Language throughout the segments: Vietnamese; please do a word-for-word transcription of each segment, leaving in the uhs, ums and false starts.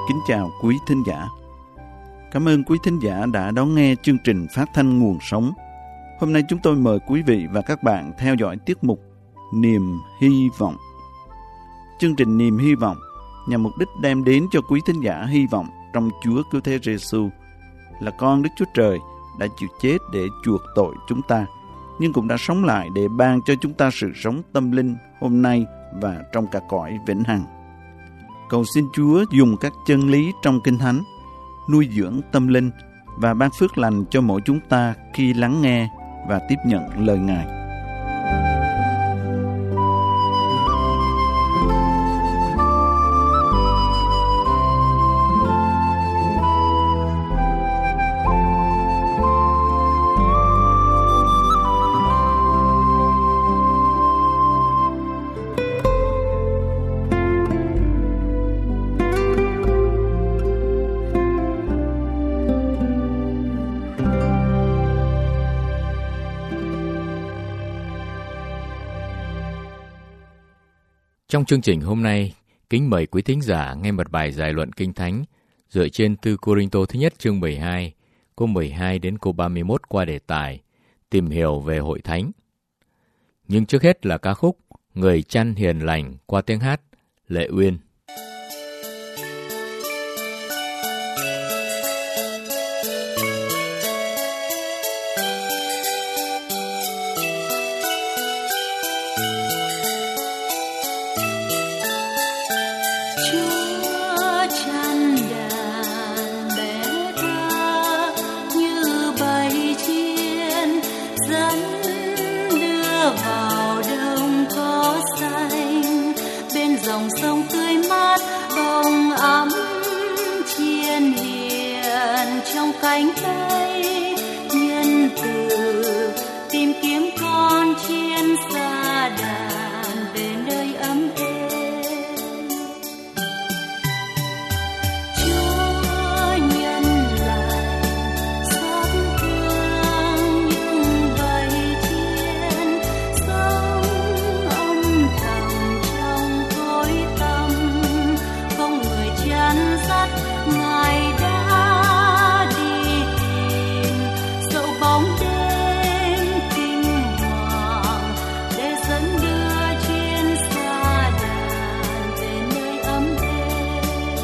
kính chào quý thính giả. Cảm ơn quý thính giả đã đón nghe chương trình phát thanh Nguồn Sống. Hôm nay chúng tôi mời quý vị và các bạn theo dõi tiết mục Niềm Hy Vọng. Chương trình Niềm Hy Vọng nhằm mục đích đem đến cho quý thính giả hy vọng trong Chúa Cứu Thế Giêsu là con Đức Chúa Trời đã chịu chết để chuộc tội chúng ta, nhưng cũng đã sống lại để ban cho chúng ta sự sống tâm linh hôm nay và trong cả cõi vĩnh hằng. Cầu xin Chúa dùng các chân lý trong Kinh Thánh nuôi dưỡng tâm linh và ban phước lành cho mỗi chúng ta khi lắng nghe và tiếp nhận lời Ngài. Trong chương trình hôm nay, kính mời quý thính giả nghe một bài giải luận Kinh Thánh dựa trên Tư Cô-rinh-tô thứ nhất chương mười hai, câu mười hai đến câu ba mươi mốt qua đề tài Tìm hiểu về Hội Thánh. Nhưng trước hết là ca khúc Người Chăn Hiền Lành qua tiếng hát Lệ Uyên. Dòng sông tươi mát bồng ấm chiên hiền trong cánh tay nhân từ tìm kiếm con chiên xa đàn về nơi ấm êm. Chúa nhân lành xót thương những bầy chiên sống âm thầm chăn dắt Ngài đã đi tìm dẫu bóng đêm kinh hoàng để dẫn đưa chiên xa đàn về nơi ấm êm.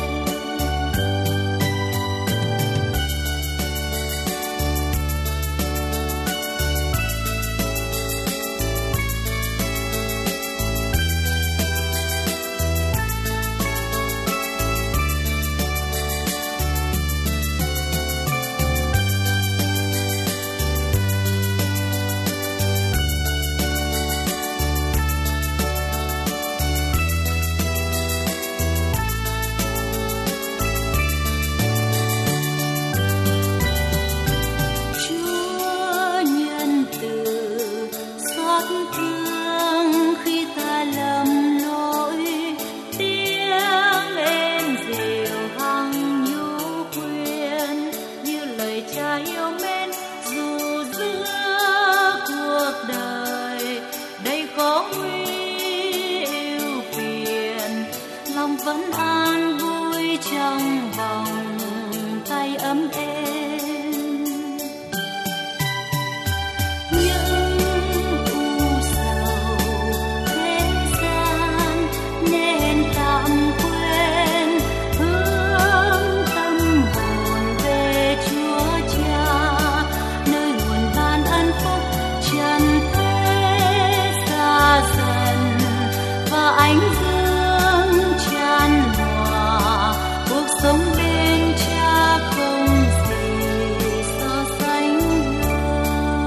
Vẫn an vui trong vòng tay ấm êm. Những u sầu thế gian nên tạm quên, hướng tâm hồn về Chúa Cha, nơi nguồn ban ân phúc trần thế xa dần và ánh sống bên Cha không gì so sánh hơn.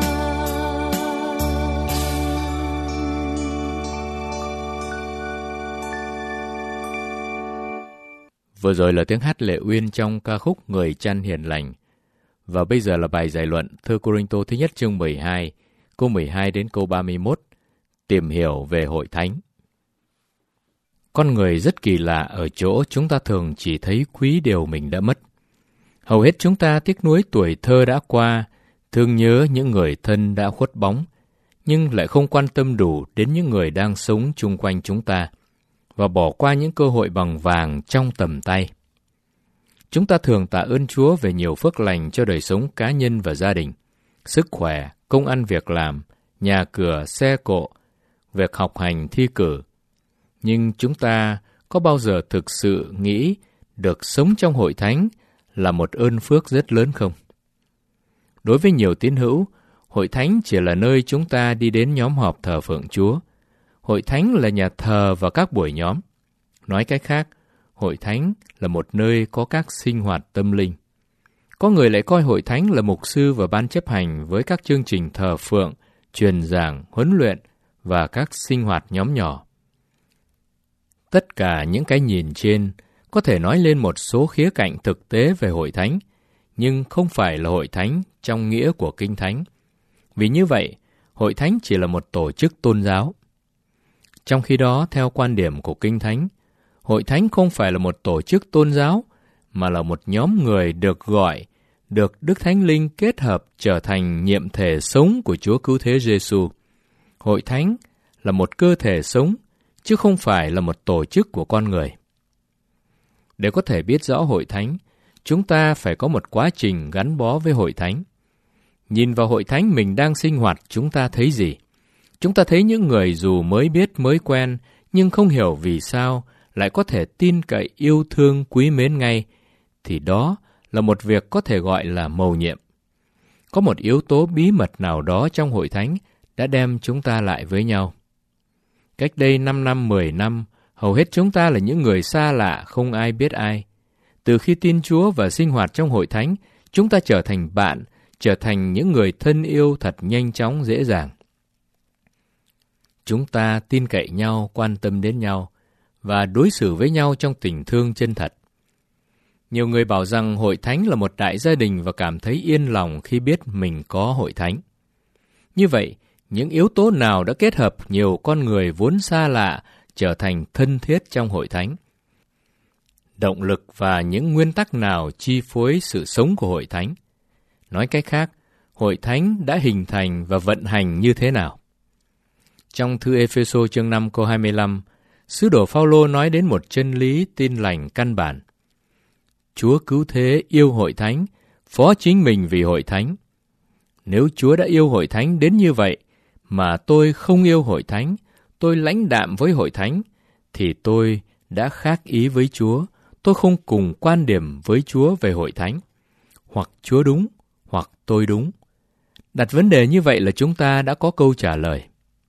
Vừa rồi là tiếng hát Lệ Uyên trong ca khúc Người Chăn Hiền Lành. Và bây giờ là bài giải luận Thư Cô-rinh-tô thứ nhất chương mười hai, câu mười hai đến câu ba mươi mốt, Tìm hiểu về Hội Thánh. Con người rất kỳ lạ ở chỗ chúng ta thường chỉ thấy quý điều mình đã mất. Hầu hết chúng ta tiếc nuối tuổi thơ đã qua, thương nhớ những người thân đã khuất bóng, nhưng lại không quan tâm đủ đến những người đang sống chung quanh chúng ta, và bỏ qua những cơ hội bằng vàng trong tầm tay. chúng ta thường tạ ơn Chúa về nhiều phước lành cho đời sống cá nhân và gia đình, sức khỏe, công ăn việc làm, nhà cửa, xe cộ, việc học hành, thi cử. Nhưng chúng ta có bao giờ thực sự nghĩ được sống trong hội thánh là một ơn phước rất lớn không? Đối với nhiều tín hữu, hội thánh chỉ là nơi chúng ta đi đến nhóm họp thờ phượng Chúa. Hội thánh là nhà thờ và các buổi nhóm. Nói cách khác, hội thánh là một nơi có các sinh hoạt tâm linh. Có người lại coi hội thánh là mục sư và ban chấp hành với các chương trình thờ phượng, truyền giảng, huấn luyện và các sinh hoạt nhóm nhỏ. Tất cả những cái nhìn trên có thể nói lên một số khía cạnh thực tế về hội thánh, nhưng không phải là hội thánh trong nghĩa của Kinh Thánh. Vì như vậy, hội thánh chỉ là một tổ chức tôn giáo. Trong khi đó, theo quan điểm của Kinh Thánh, hội thánh không phải là một tổ chức tôn giáo, mà là một nhóm người được gọi, được Đức Thánh Linh kết hợp trở thành nhiệm thể sống của Chúa Cứu Thế Giêsu. Hội thánh là một cơ thể sống, chứ không phải là một tổ chức của con người. Để có thể biết rõ hội thánh, chúng ta phải có một quá trình gắn bó với hội thánh. Nhìn vào hội thánh mình đang sinh hoạt, chúng ta thấy gì? Chúng ta thấy những người dù mới biết, mới quen, nhưng không hiểu vì sao lại có thể tin cậy, yêu thương, quý mến ngay, thì đó là một việc có thể gọi là mầu nhiệm. Có một yếu tố bí mật nào đó trong hội thánh đã đem chúng ta lại với nhau. Cách đây năm năm, mười năm, hầu hết chúng ta là những người xa lạ, không ai biết ai. Từ khi tin Chúa và sinh hoạt trong hội thánh, chúng ta trở thành bạn, trở thành những người thân yêu thật nhanh chóng, dễ dàng. Chúng ta tin cậy nhau, quan tâm đến nhau, và đối xử với nhau trong tình thương chân thật. Nhiều người bảo rằng hội thánh là một đại gia đình và cảm thấy yên lòng khi biết mình có hội thánh. Như vậy, những yếu tố nào đã kết hợp nhiều con người vốn xa lạ trở thành thân thiết trong hội thánh? Động lực và những nguyên tắc nào chi phối sự sống của hội thánh? Nói cách khác, hội thánh đã hình thành và vận hành như thế nào? Trong thư Ê-phê-sô chương năm câu hai mươi lăm, sứ đồ Phao-lô nói đến một chân lý tin lành căn bản. Chúa Cứu Thế yêu hội thánh, phó chính mình vì hội thánh. Nếu Chúa đã yêu hội thánh đến như vậy, mà tôi không yêu hội thánh, tôi lãnh đạm với hội thánh, thì tôi đã khác ý với Chúa, tôi không cùng quan điểm với Chúa về hội thánh. Hoặc Chúa đúng, hoặc tôi đúng. Đặt vấn đề như vậy là chúng ta đã có câu trả lời.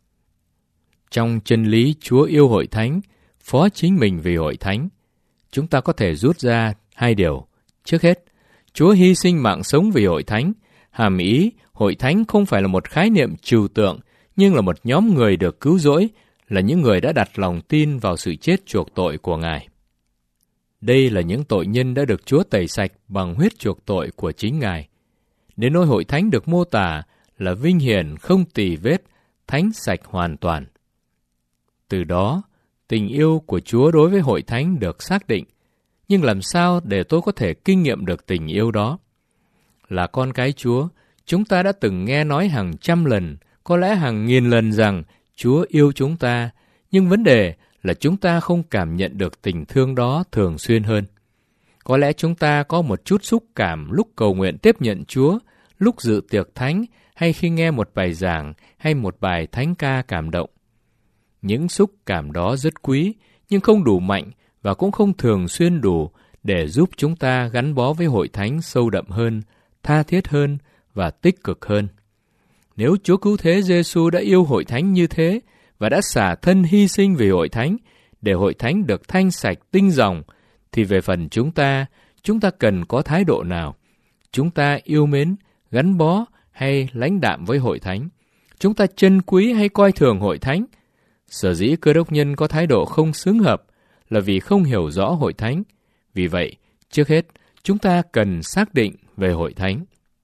Trong chân lý Chúa yêu hội thánh, phó chính mình vì hội thánh, chúng ta có thể rút ra hai điều. Trước hết, Chúa hy sinh mạng sống vì hội thánh, hàm ý hội thánh không phải là một khái niệm trừu tượng, nhưng là một nhóm người được cứu rỗi, là những người đã đặt lòng tin vào sự chết chuộc tội của Ngài. Đây là những tội nhân đã được Chúa tẩy sạch bằng huyết chuộc tội của chính Ngài. Đến nỗi hội thánh được mô tả là vinh hiển không tì vết, thánh sạch hoàn toàn. Từ đó, tình yêu của Chúa đối với hội thánh được xác định. Nhưng làm sao để tôi có thể kinh nghiệm được tình yêu đó? Là con cái Chúa, chúng ta đã từng nghe nói hàng trăm lần, có lẽ hàng nghìn lần rằng Chúa yêu chúng ta, nhưng vấn đề là chúng ta không cảm nhận được tình thương đó thường xuyên hơn. Có lẽ chúng ta có một chút xúc cảm lúc cầu nguyện tiếp nhận Chúa, lúc dự tiệc thánh, hay khi nghe một bài giảng hay một bài thánh ca cảm động. Những xúc cảm đó rất quý, nhưng không đủ mạnh và cũng không thường xuyên đủ để giúp chúng ta gắn bó với hội thánh sâu đậm hơn, tha thiết hơn và tích cực hơn. Nếu Chúa Cứu Thế Giêsu đã yêu hội thánh như thế và đã xả thân hy sinh vì hội thánh để hội thánh được thanh sạch tinh ròng, thì về phần chúng ta, chúng ta cần có thái độ nào? Chúng ta yêu mến, gắn bó hay lãnh đạm với hội thánh? Chúng ta trân quý hay coi thường hội thánh? Sở dĩ Cơ Đốc nhân có thái độ không xứng hợp là vì không hiểu rõ hội thánh. Vì vậy, trước hết, chúng ta cần xác định về hội thánh.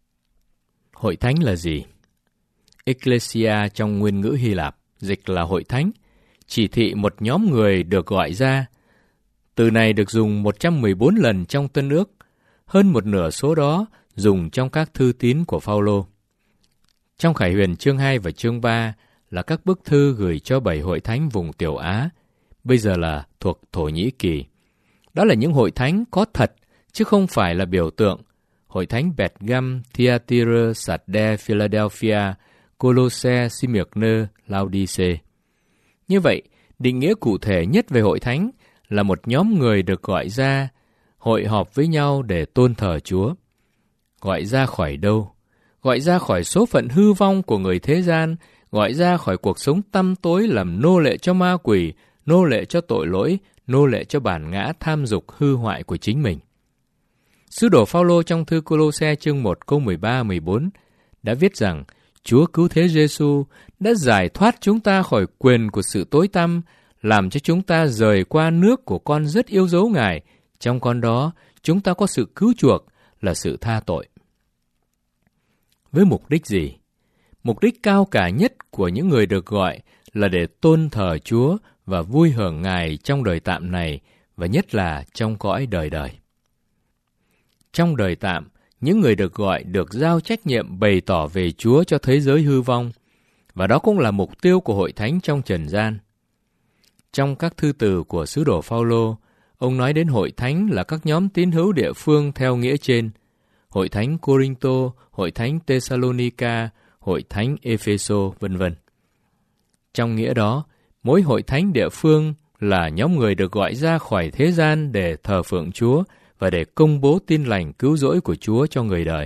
Hội thánh là gì? Ecclesia trong nguyên ngữ Hy Lạp, dịch là hội thánh, chỉ thị một nhóm người được gọi ra. Từ này được dùng một trăm mười bốn lần trong Tân Ước, hơn một nửa số đó dùng trong các thư tín của Phao-lô. Trong Khải Huyền chương hai và chương ba là các bức thư gửi cho bảy hội thánh vùng Tiểu Á, bây giờ là thuộc Thổ Nhĩ Kỳ. Đó là những hội thánh có thật chứ không phải là biểu tượng. Hội thánh Bethgam, Thyatira, Sardes, Philadelphia, Colosse, Smyrna, Laodice. Như vậy, định nghĩa cụ thể nhất về hội thánh là một nhóm người được gọi ra, hội họp với nhau để tôn thờ Chúa. Gọi ra khỏi đâu? Gọi ra khỏi số phận hư vong của người thế gian, gọi ra khỏi cuộc sống tăm tối làm nô lệ cho ma quỷ, nô lệ cho tội lỗi, nô lệ cho bản ngã tham dục hư hoại của chính mình. Sứ đồ Phao-lô trong thư Cô-lô-se chương một câu mười ba mười bốn đã viết rằng Chúa Cứu Thế Giê-xu đã giải thoát chúng ta khỏi quyền của sự tối tăm, làm cho chúng ta rời qua nước của con rất yêu dấu Ngài. Trong con đó, chúng ta có sự cứu chuộc là sự tha tội. Với mục đích gì? Mục đích cao cả nhất của những người được gọi là để tôn thờ Chúa và vui hưởng Ngài trong đời tạm này, và nhất là trong cõi đời đời. Trong đời tạm, những người được gọi được giao trách nhiệm bày tỏ về Chúa cho thế giới hư vong, và đó cũng là mục tiêu của hội thánh trong trần gian. Trong các thư từ của sứ đồ Phao-lô, ông nói đến hội thánh là các nhóm tín hữu địa phương theo nghĩa trên: hội thánh Cô-rinh-tô, hội thánh Tê-sa-lô-ni-ca, hội thánh Ê-phê-sô, vân vân. Trong nghĩa đó, mỗi hội thánh địa phương là nhóm người được gọi ra khỏi thế gian để thờ phượng Chúa và để công bố tin lành cứu rỗi của Chúa cho người đời.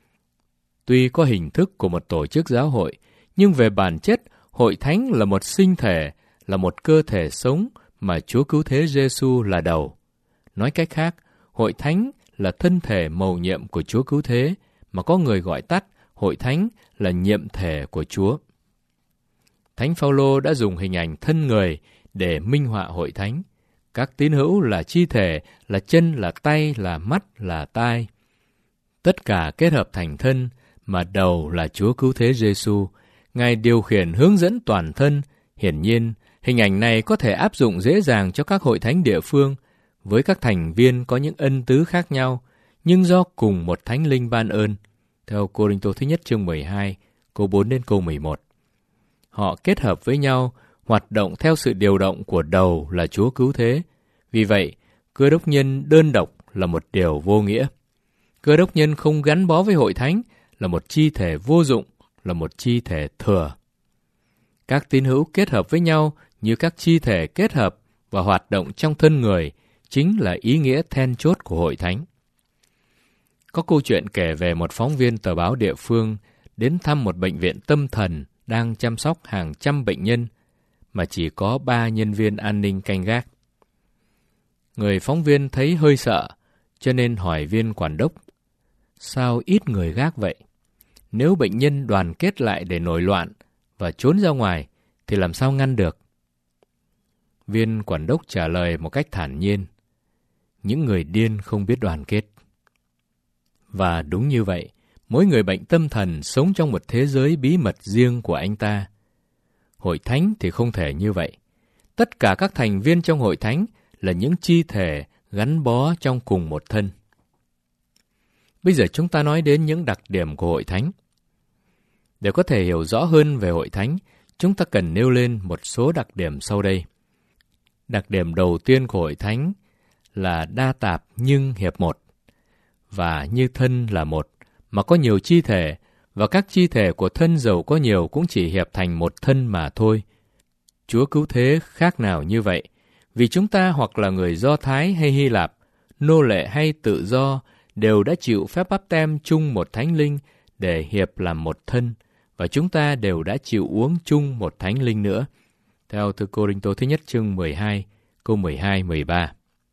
Tuy có hình thức của một tổ chức giáo hội, nhưng về bản chất, hội thánh là một sinh thể, là một cơ thể sống mà Chúa Cứu Thế Giê-xu là đầu. Nói cách khác, hội thánh là thân thể mầu nhiệm của Chúa Cứu Thế, mà có người gọi tắt hội thánh là nhiệm thể của Chúa. Thánh Phao-lô đã dùng hình ảnh thân người để minh họa hội thánh. Các tín hữu là chi thể, là chân, là tay, là mắt, là tai. Tất cả kết hợp thành thân, mà đầu là Chúa Cứu Thế Giê-xu. Ngài điều khiển hướng dẫn toàn thân. Hiển nhiên, hình ảnh này có thể áp dụng dễ dàng cho các hội thánh địa phương, với các thành viên có những ân tứ khác nhau, nhưng do cùng một Thánh Linh ban ơn. Theo Cô-rinh-tô thứ nhất chương mười hai, câu bốn đến câu mười một. Họ kết hợp với nhau, hoạt động theo sự điều động của đầu là Chúa Cứu Thế. Vì vậy, Cơ đốc nhân đơn độc là một điều vô nghĩa. Cơ đốc nhân không gắn bó với hội thánh là một chi thể vô dụng, là một chi thể thừa. Các tín hữu kết hợp với nhau như các chi thể kết hợp và hoạt động trong thân người chính là ý nghĩa then chốt của hội thánh. Có câu chuyện kể về một phóng viên tờ báo địa phương đến thăm một bệnh viện tâm thần đang chăm sóc hàng trăm bệnh nhân mà chỉ có ba nhân viên an ninh canh gác. Người phóng viên thấy hơi sợ, cho nên hỏi viên quản đốc: sao ít người gác vậy? Nếu bệnh nhân đoàn kết lại để nổi loạn và trốn ra ngoài thì làm sao ngăn được? Viên quản đốc trả lời một cách thản nhiên: những người điên không biết đoàn kết. Và đúng như vậy, mỗi người bệnh tâm thần sống trong một thế giới bí mật riêng của anh ta. Hội thánh thì không thể như vậy. Tất cả các thành viên trong hội thánh là những chi thể gắn bó trong cùng một thân. Bây giờ chúng ta nói đến những đặc điểm của hội thánh. Để có thể hiểu rõ hơn về hội thánh, chúng ta cần nêu lên một số đặc điểm sau đây. Đặc điểm đầu tiên của hội thánh là đa tạp nhưng hiệp một. Và như thân là một, mà có nhiều chi thể, và các chi thể của thân dầu có nhiều cũng chỉ hiệp thành một thân mà thôi. Chúa Cứu Thế khác nào như vậy, vì chúng ta hoặc là người Do Thái hay Hy Lạp, nô lệ hay tự do, đều đã chịu phép báp têm chung một Thánh Linh để hiệp làm một thân, và chúng ta đều đã chịu uống chung một Thánh Linh nữa. Theo thư Cô-rinh-tô thứ nhất chương mười hai, câu mười hai mười ba.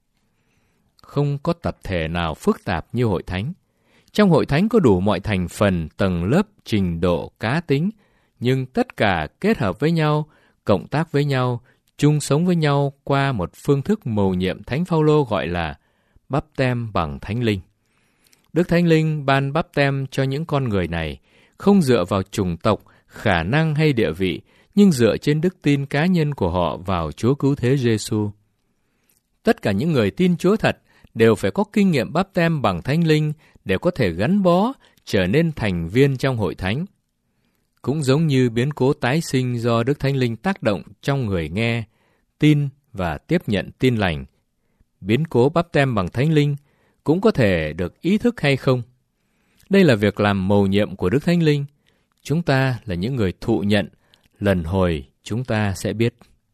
Không có tập thể nào phức tạp như hội thánh. Trong hội thánh có đủ mọi thành phần, tầng lớp, trình độ, cá tính, nhưng tất cả kết hợp với nhau, cộng tác với nhau, chung sống với nhau qua một phương thức mầu nhiệm Thánh Phao-lô gọi là báp têm bằng Thánh Linh. Đức Thánh Linh ban báp têm cho những con người này, không dựa vào chủng tộc, khả năng hay địa vị, nhưng dựa trên đức tin cá nhân của họ vào Chúa Cứu Thế Giê-xu. Tất cả những người tin Chúa thật đều phải có kinh nghiệm báp têm bằng Thánh Linh để có thể gắn bó, trở nên thành viên trong hội thánh. Cũng giống như biến cố tái sinh do Đức Thánh Linh tác động trong người nghe, tin và tiếp nhận tin lành. Biến cố báp têm bằng Thánh Linh cũng có thể được ý thức hay không. Đây là việc làm mầu nhiệm của Đức Thánh Linh. Chúng ta là những người thụ nhận, lần hồi chúng ta sẽ biết.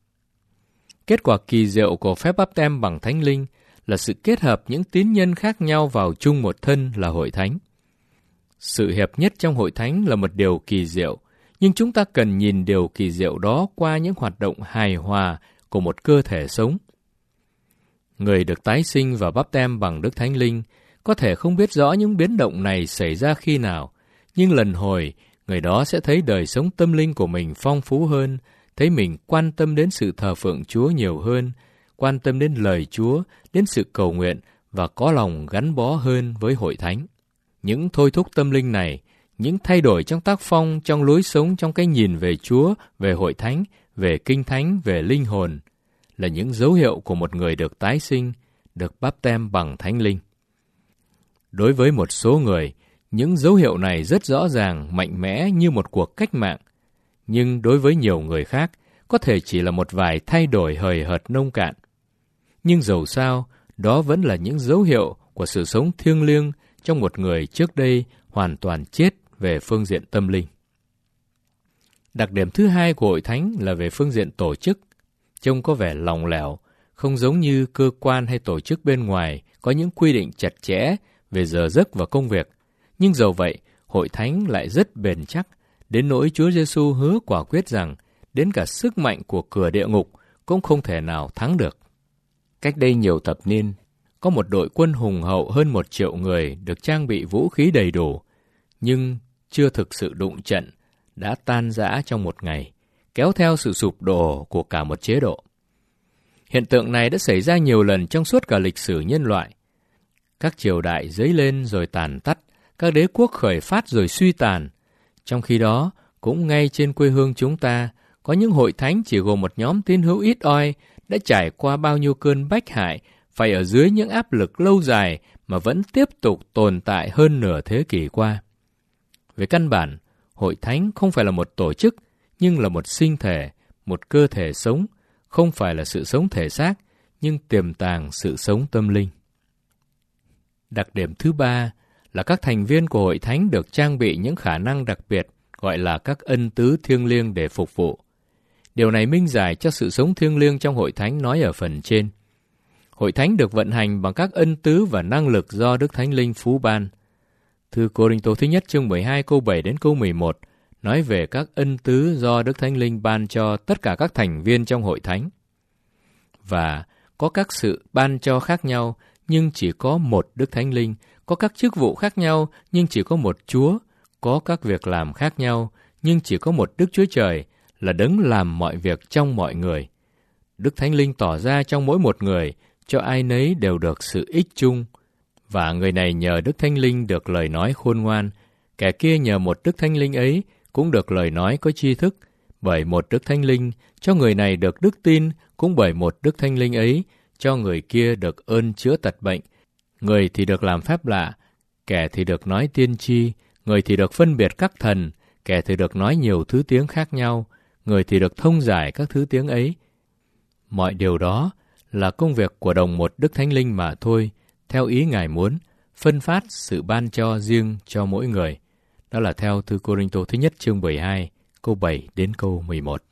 Kết quả kỳ diệu của phép báp têm bằng Thánh Linh là sự kết hợp những tín nhân khác nhau vào chung một thân là Hội Thánh. Sự hiệp nhất trong Hội Thánh là một điều kỳ diệu, nhưng chúng ta cần nhìn điều kỳ diệu đó qua những hoạt động hài hòa của một cơ thể sống. Người được tái sinh và báp têm bằng Đức Thánh Linh có thể không biết rõ những biến động này xảy ra khi nào, nhưng lần hồi, người đó sẽ thấy đời sống tâm linh của mình phong phú hơn, thấy mình quan tâm đến sự thờ phượng Chúa nhiều hơn, quan tâm đến lời Chúa, đến sự cầu nguyện và có lòng gắn bó hơn với Hội Thánh. Những thôi thúc tâm linh này, những thay đổi trong tác phong, trong lối sống, trong cái nhìn về Chúa, về Hội Thánh, về Kinh Thánh, về linh hồn, là những dấu hiệu của một người được tái sinh, được báp têm bằng Thánh Linh. Đối với một số người, những dấu hiệu này rất rõ ràng, mạnh mẽ như một cuộc cách mạng. Nhưng đối với nhiều người khác, có thể chỉ là một vài thay đổi hời hợt nông cạn. Nhưng dầu sao, đó vẫn là những dấu hiệu của sự sống thiêng liêng trong một người trước đây hoàn toàn chết về phương diện tâm linh. Đặc điểm thứ hai của Hội Thánh là về phương diện tổ chức. Trông có vẻ lỏng lẻo, không giống như cơ quan hay tổ chức bên ngoài có những quy định chặt chẽ về giờ giấc và công việc. Nhưng dầu vậy, Hội Thánh lại rất bền chắc, đến nỗi Chúa Giêsu hứa quả quyết rằng đến cả sức mạnh của cửa địa ngục cũng không thể nào thắng được. Cách đây nhiều thập niên, có một đội quân hùng hậu hơn một triệu người được trang bị vũ khí đầy đủ, nhưng chưa thực sự đụng trận, đã tan rã trong một ngày, kéo theo sự sụp đổ của cả một chế độ. Hiện tượng này đã xảy ra nhiều lần trong suốt cả lịch sử nhân loại. Các triều đại dấy lên rồi tàn tắt, các đế quốc khởi phát rồi suy tàn. Trong khi đó, cũng ngay trên quê hương chúng ta, có những hội thánh chỉ gồm một nhóm tín hữu ít oi đã trải qua bao nhiêu cơn bách hại, phải ở dưới những áp lực lâu dài mà vẫn tiếp tục tồn tại hơn nửa thế kỷ qua. Về căn bản, Hội Thánh không phải là một tổ chức, nhưng là một sinh thể, một cơ thể sống, không phải là sự sống thể xác, nhưng tiềm tàng sự sống tâm linh. Đặc điểm thứ ba là các thành viên của Hội Thánh được trang bị những khả năng đặc biệt, gọi là các ân tứ thiêng liêng để phục vụ. Điều này minh giải cho sự sống thiêng liêng trong Hội Thánh nói ở phần trên. Hội Thánh được vận hành bằng các ân tứ và năng lực do Đức Thánh Linh phú ban. Thư Cô-rinh-tô thứ nhất chương mười hai câu bảy đến câu mười một nói về các ân tứ do Đức Thánh Linh ban cho tất cả các thành viên trong Hội Thánh. Và có các sự ban cho khác nhau, nhưng chỉ có một Đức Thánh Linh, có các chức vụ khác nhau, nhưng chỉ có một Chúa, có các việc làm khác nhau, nhưng chỉ có một Đức Chúa Trời, là đấng làm mọi việc trong mọi người. Đức Thánh Linh tỏ ra trong mỗi một người, cho ai nấy đều được sự ích chung, và người này nhờ Đức Thánh Linh được lời nói khôn ngoan, kẻ kia nhờ một Đức Thánh Linh ấy cũng được lời nói có tri thức, bởi một Đức Thánh Linh, cho người này được đức tin, cũng bởi một Đức Thánh Linh ấy, cho người kia được ơn chữa tật bệnh. Người thì được làm phép lạ, kẻ thì được nói tiên tri, người thì được phân biệt các thần, kẻ thì được nói nhiều thứ tiếng khác nhau, người thì được thông giải các thứ tiếng ấy. Mọi điều đó là công việc của đồng một Đức Thánh Linh mà thôi, theo ý Ngài muốn, phân phát sự ban cho riêng cho mỗi người. Đó là theo Thư Cô-rinh-tô thứ nhất chương mười hai, câu bảy đến câu mười một.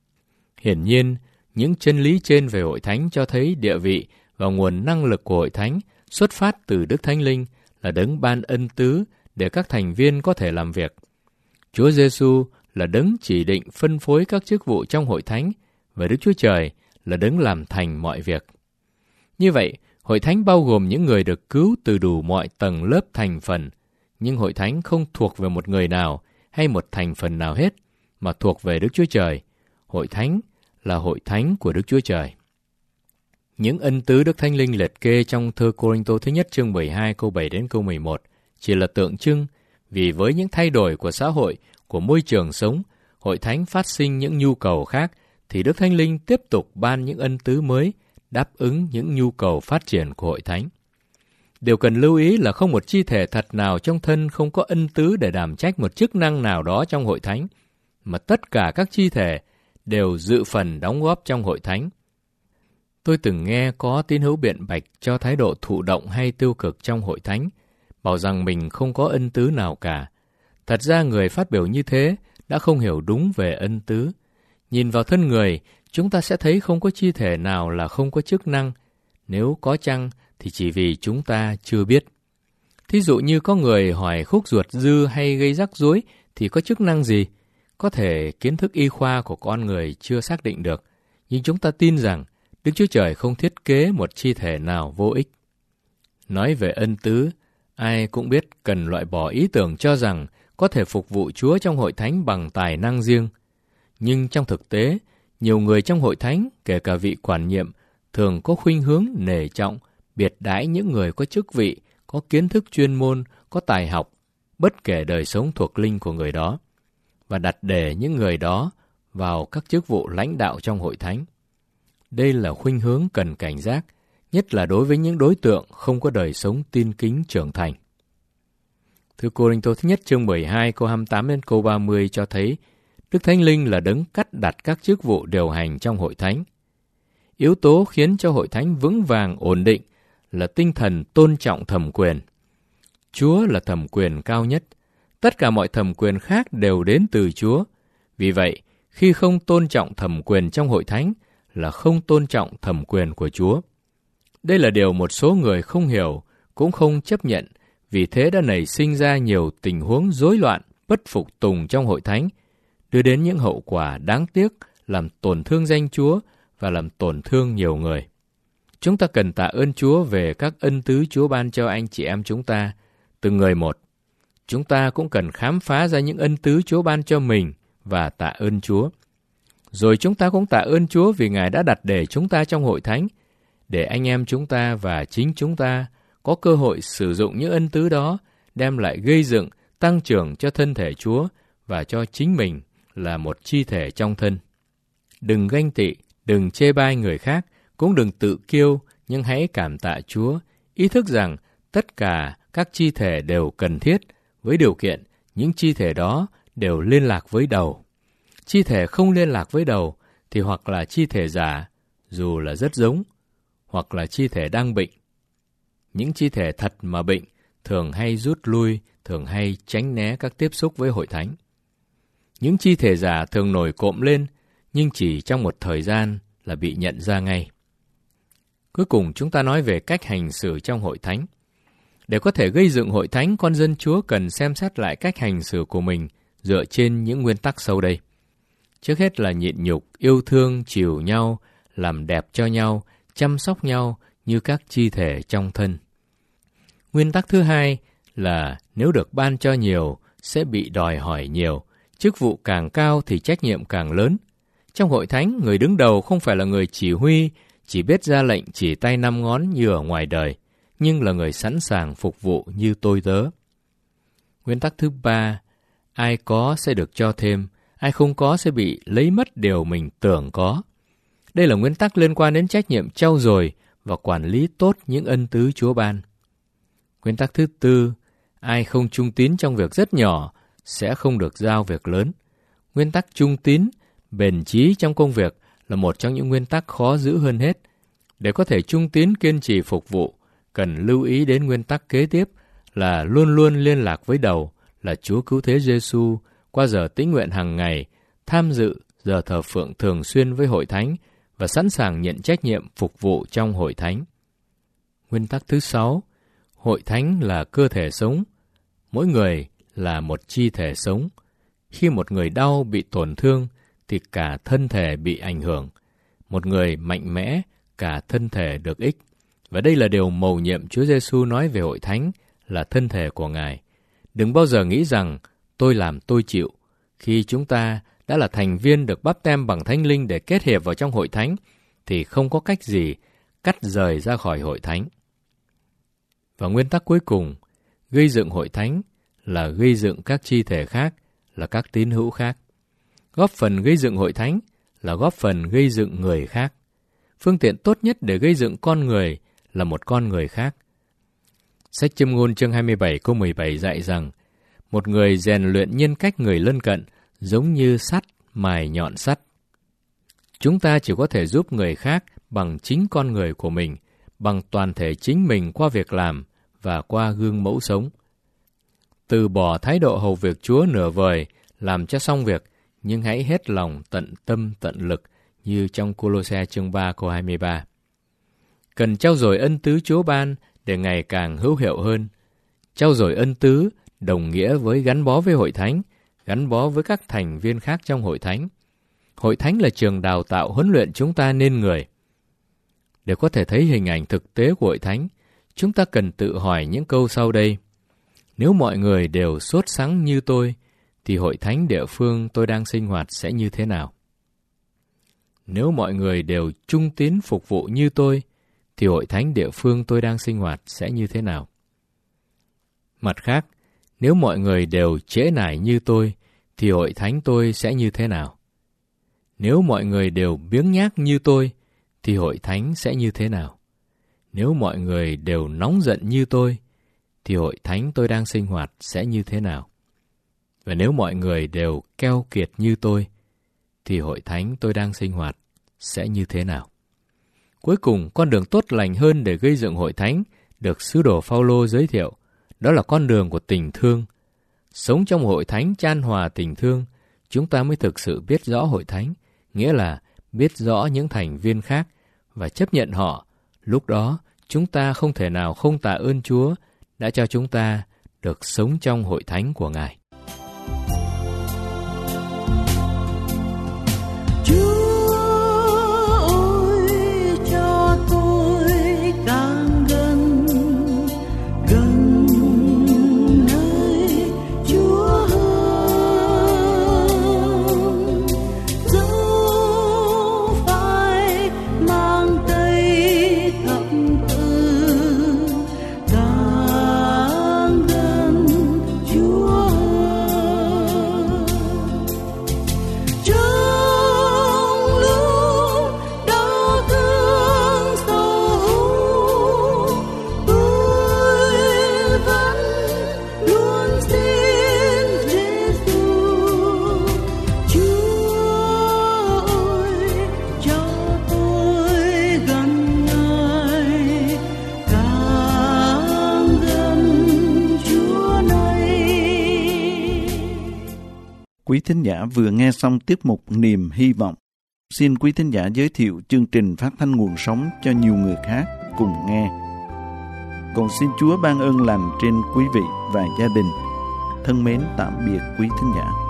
Hiển nhiên, những chân lý trên về Hội Thánh cho thấy địa vị và nguồn năng lực của Hội Thánh xuất phát từ Đức Thánh Linh, là đấng ban ân tứ để các thành viên có thể làm việc. Chúa Giêsu là đấng chỉ định phân phối các chức vụ trong Hội Thánh, và Đức Chúa Trời là đấng làm thành mọi việc. Như vậy, Hội Thánh bao gồm những người được cứu từ đủ mọi tầng lớp thành phần, nhưng Hội Thánh không thuộc về một người nào hay một thành phần nào hết, mà thuộc về Đức Chúa Trời. Hội Thánh là Hội Thánh của Đức Chúa Trời. Những ân tứ Đức Thánh Linh liệt kê trong Thư Cô-rinh-tô thứ nhất chương mười hai câu bảy đến câu mười một chỉ là tượng trưng, vì với những thay đổi của xã hội, của môi trường sống, Hội Thánh phát sinh những nhu cầu khác, thì Đức Thánh Linh tiếp tục ban những ân tứ mới, đáp ứng những nhu cầu phát triển của Hội Thánh. Điều cần lưu ý là không một chi thể thật nào trong thân không có ân tứ để đảm trách một chức năng nào đó trong Hội Thánh, mà tất cả các chi thể đều dự phần đóng góp trong Hội Thánh. Tôi từng nghe có tín hữu biện bạch cho thái độ thụ động hay tiêu cực trong hội thánh, bảo rằng mình không có ân tứ nào cả. Thật ra người phát biểu như thế đã không hiểu đúng về ân tứ. Nhìn vào thân người, chúng ta sẽ thấy không có chi thể nào là không có chức năng. Nếu có chăng thì chỉ vì chúng ta chưa biết. Thí dụ như có người hỏi khúc ruột dư hay gây rắc rối thì có chức năng gì? Có thể kiến thức y khoa của con người chưa xác định được, nhưng chúng ta tin rằng Đức Chúa Trời không thiết kế một chi thể nào vô ích. Nói về ân tứ, ai cũng biết cần loại bỏ ý tưởng cho rằng có thể phục vụ Chúa trong hội thánh bằng tài năng riêng. Nhưng trong thực tế, nhiều người trong hội thánh, kể cả vị quản nhiệm, thường có khuynh hướng nể trọng, biệt đãi những người có chức vị, có kiến thức chuyên môn, có tài học, bất kể đời sống thuộc linh của người đó, và đặt để những người đó vào các chức vụ lãnh đạo trong hội thánh. Đây là khuynh hướng cần cảnh giác, nhất là đối với những đối tượng không có đời sống tin kính trưởng thành. Thư Cô-rinh-tô thứ nhất chương mười hai câu hai mươi tám đến câu ba mươi cho thấy Đức Thánh Linh là đấng cắt đặt các chức vụ điều hành trong hội thánh. Yếu tố khiến cho hội thánh vững vàng ổn định là tinh thần tôn trọng thẩm quyền. Chúa là thẩm quyền cao nhất. Tất cả mọi thẩm quyền khác đều đến từ Chúa. Vì vậy, khi không tôn trọng thẩm quyền trong hội thánh là không tôn trọng thẩm quyền của Chúa. Đây là điều một số người không hiểu, cũng không chấp nhận, vì thế đã nảy sinh ra nhiều tình huống rối loạn, bất phục tùng trong hội thánh, đưa đến những hậu quả đáng tiếc làm tổn thương danh Chúa và làm tổn thương nhiều người. Chúng ta cần tạ ơn Chúa về các ân tứ Chúa ban cho anh chị em chúng ta, từng người một. Chúng ta cũng cần khám phá ra những ân tứ Chúa ban cho mình và tạ ơn Chúa. Rồi chúng ta cũng tạ ơn Chúa vì Ngài đã đặt để chúng ta trong hội thánh, để anh em chúng ta và chính chúng ta có cơ hội sử dụng những ân tứ đó, đem lại gây dựng, tăng trưởng cho thân thể Chúa và cho chính mình là một chi thể trong thân. Đừng ganh tị, đừng chê bai người khác, cũng đừng tự kiêu, nhưng hãy cảm tạ Chúa, ý thức rằng tất cả các chi thể đều cần thiết, với điều kiện những chi thể đó đều liên lạc với đầu. Chi thể không liên lạc với đầu thì hoặc là chi thể giả, dù là rất giống, hoặc là chi thể đang bệnh. Những chi thể thật mà bệnh thường hay rút lui, thường hay tránh né các tiếp xúc với hội thánh. Những chi thể giả thường nổi cộm lên, nhưng chỉ trong một thời gian là bị nhận ra ngay. Cuối cùng chúng ta nói về cách hành xử trong hội thánh. Để có thể gây dựng hội thánh, con dân Chúa cần xem xét lại cách hành xử của mình dựa trên những nguyên tắc sau đây. Trước hết là nhịn nhục, yêu thương, chiều nhau, làm đẹp cho nhau, chăm sóc nhau như các chi thể trong thân. Nguyên tắc thứ hai là nếu được ban cho nhiều, sẽ bị đòi hỏi nhiều. Chức vụ càng cao thì trách nhiệm càng lớn. Trong hội thánh, người đứng đầu không phải là người chỉ huy, chỉ biết ra lệnh chỉ tay năm ngón như ở ngoài đời, nhưng là người sẵn sàng phục vụ như tôi tớ. Nguyên tắc thứ ba, ai có sẽ được cho thêm, ai không có sẽ bị lấy mất điều mình tưởng có. Đây là nguyên tắc liên quan đến trách nhiệm trau dồi và quản lý tốt những ân tứ Chúa ban. Nguyên tắc thứ tư, ai không trung tín trong việc rất nhỏ sẽ không được giao việc lớn. Nguyên tắc trung tín, bền chí trong công việc là một trong những nguyên tắc khó giữ hơn hết. Để có thể trung tín kiên trì phục vụ, cần lưu ý đến nguyên tắc kế tiếp là luôn luôn liên lạc với đầu, là Chúa Cứu Thế Giêsu qua giờ tĩnh nguyện hàng ngày, tham dự giờ thờ phượng thường xuyên với hội thánh và sẵn sàng nhận trách nhiệm phục vụ trong hội thánh. Nguyên tắc thứ sáu, hội thánh là cơ thể sống, mỗi người là một chi thể sống. Khi một người đau bị tổn thương thì cả thân thể bị ảnh hưởng. Một người mạnh mẽ, cả thân thể được ích. Và đây là điều mầu nhiệm Chúa Giêsu nói về hội thánh là thân thể của Ngài. Đừng bao giờ nghĩ rằng tôi làm tôi chịu. Khi chúng ta đã là thành viên được báp têm bằng Thánh Linh để kết hiệp vào trong hội thánh, thì không có cách gì cắt rời ra khỏi hội thánh. Và nguyên tắc cuối cùng, gây dựng hội thánh là gây dựng các chi thể khác, là các tín hữu khác. Góp phần gây dựng hội thánh là góp phần gây dựng người khác. Phương tiện tốt nhất để gây dựng con người là một con người khác. Sách Châm Ngôn chương hai mươi bảy câu mười bảy dạy rằng, một người rèn luyện nhân cách người lân cận giống như sắt mài nhọn sắt. Chúng ta chỉ có thể giúp người khác bằng chính con người của mình, bằng toàn thể chính mình qua việc làm và qua gương mẫu sống. Từ bỏ thái độ hầu việc Chúa nửa vời, làm cho xong việc, nhưng hãy hết lòng tận tâm tận lực như trong Cô-lô-se chương ba câu hai mươi ba. Cần trau dồi ân tứ Chúa ban để ngày càng hữu hiệu hơn. Trau dồi ân tứ đồng nghĩa với gắn bó với hội thánh, gắn bó với các thành viên khác trong hội thánh. Hội thánh là trường đào tạo huấn luyện chúng ta nên người. Để có thể thấy hình ảnh thực tế của hội thánh, chúng ta cần tự hỏi những câu sau đây. Nếu mọi người đều sốt sắng như tôi, thì hội thánh địa phương tôi đang sinh hoạt sẽ như thế nào? Nếu mọi người đều trung tín phục vụ như tôi, thì hội thánh địa phương tôi đang sinh hoạt sẽ như thế nào? Mặt khác, nếu mọi người đều trễ nải như tôi, thì hội thánh tôi sẽ như thế nào? Nếu mọi người đều biếng nhác như tôi, thì hội thánh sẽ như thế nào? Nếu mọi người đều nóng giận như tôi, thì hội thánh tôi đang sinh hoạt sẽ như thế nào? Và nếu mọi người đều keo kiệt như tôi, thì hội thánh tôi đang sinh hoạt sẽ như thế nào? Cuối cùng, con đường tốt lành hơn để gây dựng hội thánh được sứ đồ Phao-lô giới thiệu, đó là con đường của tình thương. Sống trong hội thánh chan hòa tình thương, chúng ta mới thực sự biết rõ hội thánh, nghĩa là biết rõ những thành viên khác và chấp nhận họ. Lúc đó, chúng ta không thể nào không tạ ơn Chúa đã cho chúng ta được sống trong hội thánh của Ngài. Quý thính giả vừa nghe xong tiết mục Niềm Hy Vọng. Xin quý thính giả giới thiệu chương trình phát thanh nguồn sống cho nhiều người khác cùng nghe. Còn xin Chúa ban ơn lành trên quý vị và gia đình. Thân mến tạm biệt quý thính giả.